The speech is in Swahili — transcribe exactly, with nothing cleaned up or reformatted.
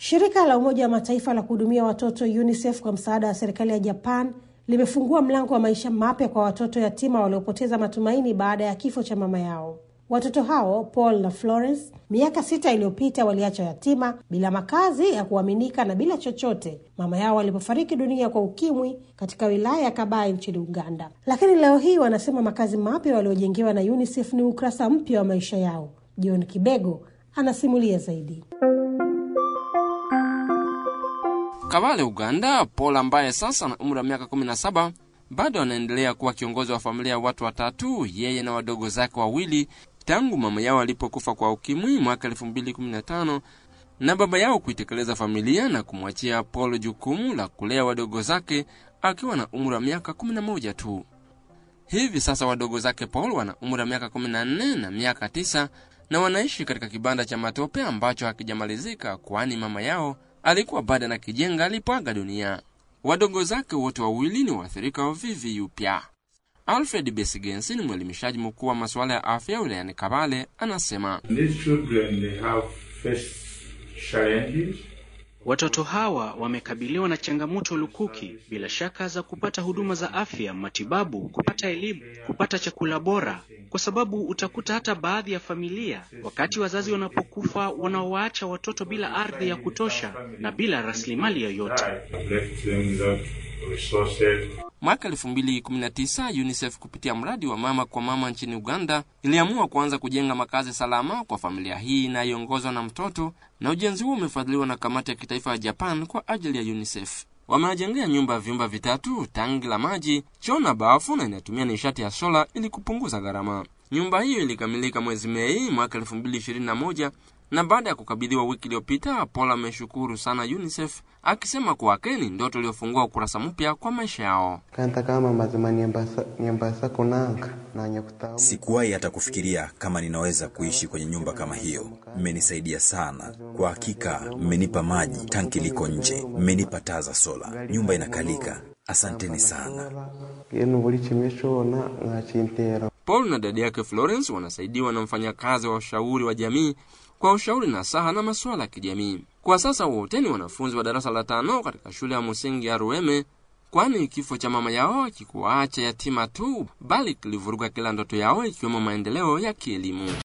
Shirika la Umoja wa Mataifa la kuhudumia watoto UNICEF kwa msaada wa serikali ya Japan limefungua mlango wa maisha mapya kwa watoto yatima waliopoteza matumaini baada ya kifo cha mama yao. Watoto hao, Paul na Florence, miaka sita iliyopita waliacha yatima, bila makazi ya kuaminika na bila chochote, mama yao walipofariki dunia kwa ukimwi katika wilaya ya Kabayi nchini Uganda. Lakini leo hii wanasema makazi mapya waliojengewa na UNICEF ni ukurasa mpya wa maisha yao. John Kibego anasimulia zaidi. Kabale, Uganda, Paul ambaye sasa na umri wa miaka kumi na saba bado anaendelea kuwa kiongozi wa familia ya watu watatu, yeye na wadogo zake wawili, tangu mama yao alipokufa kwa ukimwi mwaka elfu mbili kumi na tano, na baba yao kuitekeleza familia na kumwachia Paul jukumu la kulea wadogo zake akiwa na umri wa miaka kumi na moja tu. Hivi sasa wadogo zake Paul wana umri wa miaka kumi na nne na miaka tisa, na wanaishi katika kibanda cha matope ambacho hakijamalizika kwani mama yao alikuwa bado na kijenga alipoaga dunia. Wadogo zake wote wawili ni waathirika wa V V U pia. Alfred Besigensi ni mwelimishaji mkuu wa masuala ya afya wilayani Kabale, anasema These children, they have faced challenges. Watoto hawa wamekabiliwa na changamoto lukuki bila shaka za kupata huduma za afya, matibabu, kupata elimu, kupata chakula bora, kwa sababu utakuta hata baadhi ya familia wakati wazazi wanapokufa wanawaacha watoto bila ardhi ya kutosha na bila rasilimali yoyote. Mwaka elfu mbili kumi na tisa UNICEF kupitia mradi wa mama kwa mama nchini Uganda iliamua kuanza kujenga makazi salama kwa familia hii inayoongozwa na mtoto, na ujenzi huo umefadhiliwa na kamati ya kitaifa ya Japan kwa ajili ya UNICEF. Wamejengea nyumba vyumba vitatu, tangi la maji, choo na bafu, na inatumia nishati ya sola ili kupunguza gharama. Nyumba hiyo ilikamilika mwezi Mei mwaka elfu mbili ishirini na moja, na baada ya kukabidhiwa wiki iliyopita, Paul ameshukuru sana UNICEF akisema kwa Keni ndoto iliyofungua ukurasa mpya kwa maisha yao. Kanta kama mazimani nyambasa nyambasa kunanga na nyakutamu. Sikuwahi hata kufikiria kama ninaweza kuishi kwenye nyumba kama hiyo. Mmenisaidia sana. Kwa hakika mmenipa maji, tanki liko nje, mmenipa taa za sola. Nyumba inakalika. Asanteni sana. Yenu buri kimeshona ngachintera. Paul na dada yake Florence wanasaidiwa na mfanyakazi wa ushauri wa jamii kwa ushauri na saha na masuala ya kijamii. Kwa sasa wote ni wanafunzi wa darasa la tano katika shule ya msingi ya Rueme, kwani kifo cha mama yao kikuacha yatima tu, bali kilivuruga kila ndoto yao ikiwemo maendeleo ya kielimu.